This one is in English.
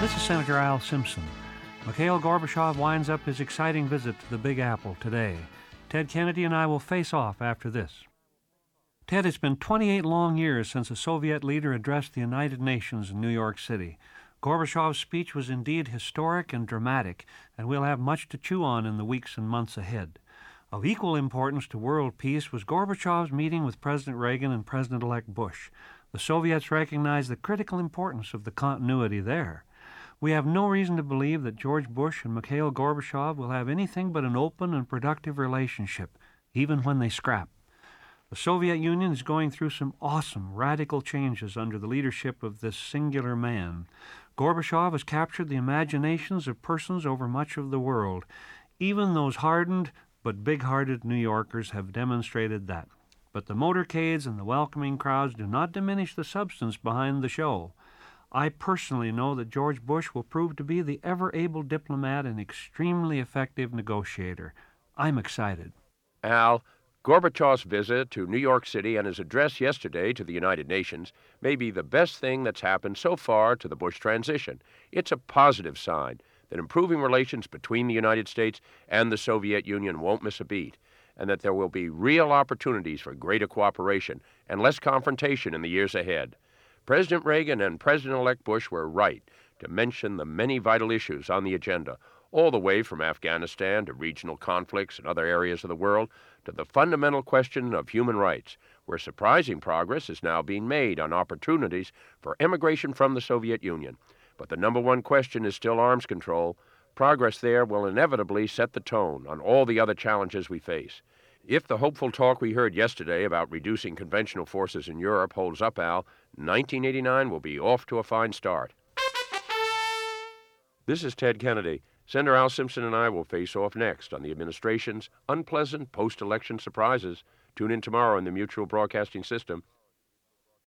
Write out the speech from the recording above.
This is Senator Al Simpson. Mikhail Gorbachev winds up his exciting visit to the Big Apple today. Ted Kennedy and I will face off after this. Ted, it's been 28 long years since a Soviet leader addressed the United Nations in New York City. Gorbachev's speech was indeed historic and dramatic, and we'll have much to chew on in the weeks and months ahead. Of equal importance to world peace was Gorbachev's meeting with President Reagan and President-elect Bush. The Soviets recognized the critical importance of the continuity there. We have no reason to believe that George Bush and Mikhail Gorbachev will have anything but an open and productive relationship, even when they scrap. The Soviet Union is going through some awesome, radical changes under the leadership of this singular man. Gorbachev has captured the imaginations of persons over much of the world. Even those hardened but big-hearted New Yorkers have demonstrated that. But the motorcades and the welcoming crowds do not diminish the substance behind the show. I personally know that George Bush will prove to be the ever-able diplomat and extremely effective negotiator. I'm excited. Al, Gorbachev's visit to New York City and his address yesterday to the United Nations may be the best thing that's happened so far to the Bush transition. It's a positive sign that improving relations between the United States and the Soviet Union won't miss a beat, and that there will be real opportunities for greater cooperation and less confrontation in the years ahead. President Reagan and President-elect Bush were right to mention the many vital issues on the agenda, all the way from Afghanistan to regional conflicts in other areas of the world to the fundamental question of human rights, where surprising progress is now being made on opportunities for immigration from the Soviet Union. But the number one question is still arms control. Progress there will inevitably set the tone on all the other challenges we face. If the hopeful talk we heard yesterday about reducing conventional forces in Europe holds up, Al, 1989 will be off to a fine start. This is Ted Kennedy. Senator Al Simpson and I will face off next on the administration's unpleasant post-election surprises. Tune in tomorrow in the Mutual Broadcasting System.